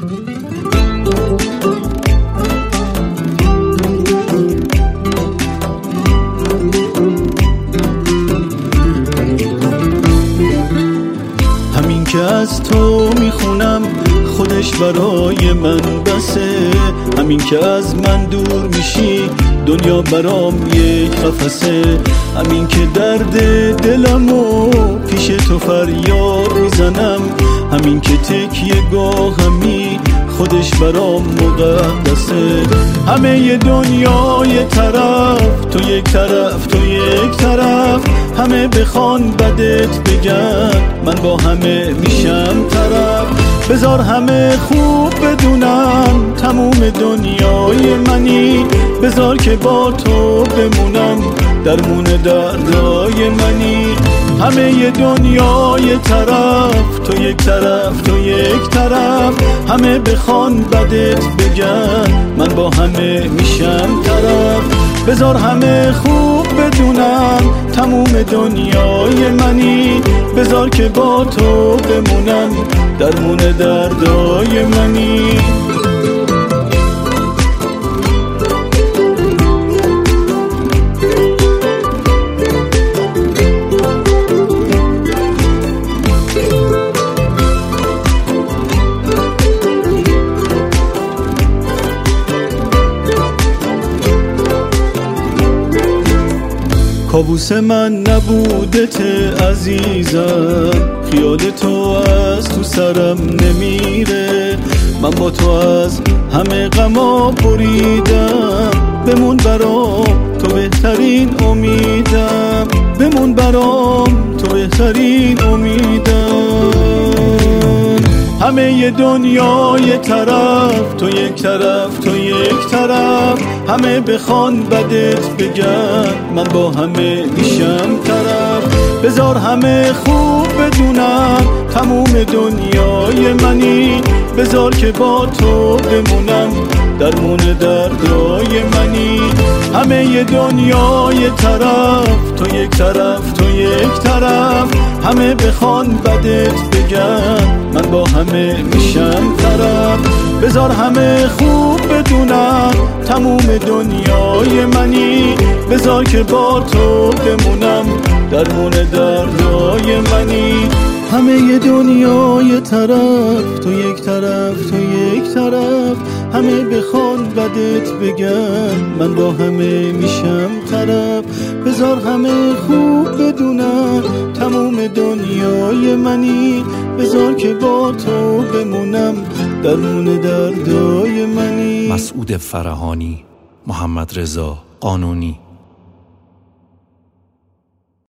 همین که از تو میخونم خودش برای من بسه، همین که از من دور میشی دنیا برام یک قفسه، همین که درد دلمو پیش تو فریاد میزنم، همین که تکیه گاهمی خودش برام مقدسه. همه ی دنیا یه طرف، تو یک طرف، تو یک طرف، همه بخوان بدت بگن من با همه میشم طرف. بذار همه خوب بدونم تموم دنیای منی، بذار که با تو بمونم درمون دردای منی. همه ی دنیا یه طرف، تو یک طرف، تو یک طرف، همه بخوان بدت بگن من با همه میشم طرف. بذار همه خوب بدونم تموم دنیای منی، بذار که با تو بمونم درمون دردای منی. کابوس من نبودت عزیزم، خیال تو از تو سرم نمیره، من با تو از همه غما بریدم، بمون برام تو بهترین امیدم، بمون برام تو بهترین امیدم. همه ی دنیا یه طرف، تو یک طرف، تو یک طرف، همه بخوان بدت بگن من با همه میشم طرف. بذار همه خوب بدونم تموم دنیای منی، بذار که با تو بمونم درمون دردای منی. همه ی دنیا یه طرف، تو یک طرف، تو یک طرف، همه بخوان بدت بگن من با همه میشم طرف. بذار همه خوب بدونم تموم دنیای منی، بذار که با تو بمونم درمون دردای منی. همه ی دنیا یه طرف، تو یک طرف، تو یک طرف، همه بخوان بدت بگن من با همه میشم طرف. بذار همه خوب بدونن تموم دنیای منی، بذار که با تو بمونم درمون دردای منی. مسعود فرهانی، محمد رضا قانونی.